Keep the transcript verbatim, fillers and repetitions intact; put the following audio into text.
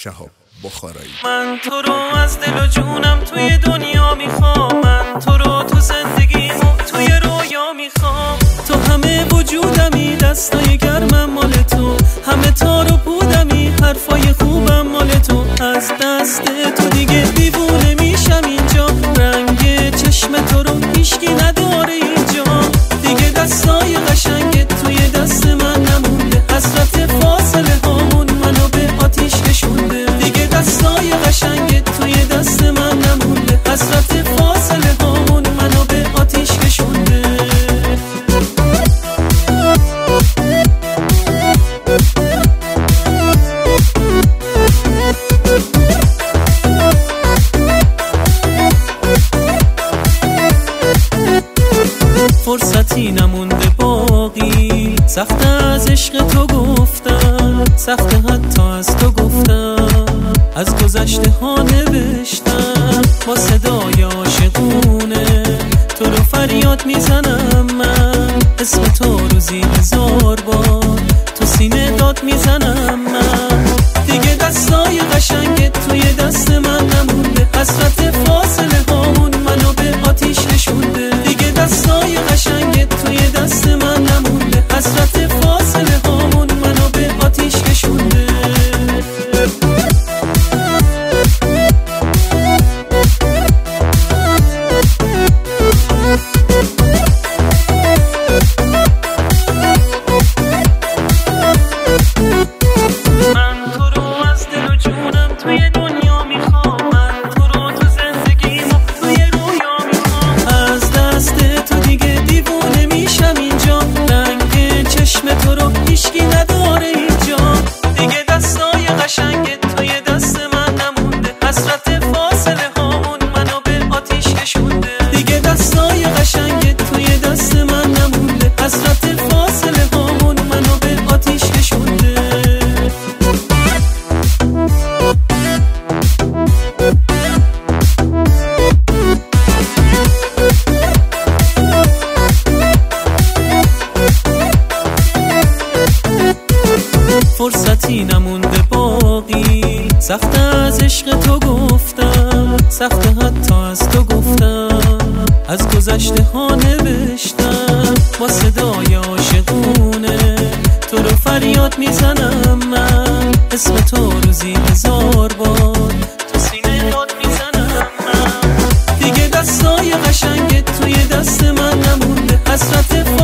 شهاب بخارایی. من تو رو از دل و جونم توی دنیا میخوام، من تو رو تو زندگیمو توی رویا میخوام. تو همه وجودمی، دستای گرمم مال تو، همه تار و پودمی، حرفای خوبم مال تو. از دست تو دیگه دیوونه میشم اینجا، رنگ چشم تو رو هیچکی نداره اینجا. دیگه دستای قشنگت توی دست من نمونده، حسرت فاصله هامون منو به آتیش کشونده. دیگه دستای قشنگت توی دست من نمونده، حسرت فاصله هامون منو به آتیش کشونده. فرصتی نمونده باقی، سخت از عشق تو گفتم، سخت حتی از تو گفتم، از گذشته ها نوشتم. با صدای عاشقونه تو رو فریاد میزنم، من اسم تو روزی هزار بار تو سینه داد میزنم. من دیگه دستای قشنگت توی دست من نمونده، حسرت فاصله هامون منو به آتیش کشونده. دیگه دستای قشنگت توی دست من نمونده، حسرت فاصله هامون منو به آتیش کشونده. من تو رو از دل و جونم توی دنیا میخوام، من تو رو تو زندگیمو توی رویا میخوام. از دست تو دیگه دیوونه میشم اینجا، رنگ چشم تو رو هیچکی نداره اینجا. دیگه دستای قشنگت توی دست من نمونده، حسرت فاصله هامون منو به آتیش کشونده. دیگه دستای قشنگت توی دست من نمونده، حسرت فاصله هامون منو به آتیش کشونده. فرصتی نمونده باقی، سخت از عشق تو گفتم، سخت حتی از تو گفتم، از گذشته ها نوشتم. با صدای عاشقونه تو رو فریاد میزنم، من اسم تو روزی هزار بار تو سینه داد میزنم. من دیگه دستای قشنگت توی دست من نمونده، حسرت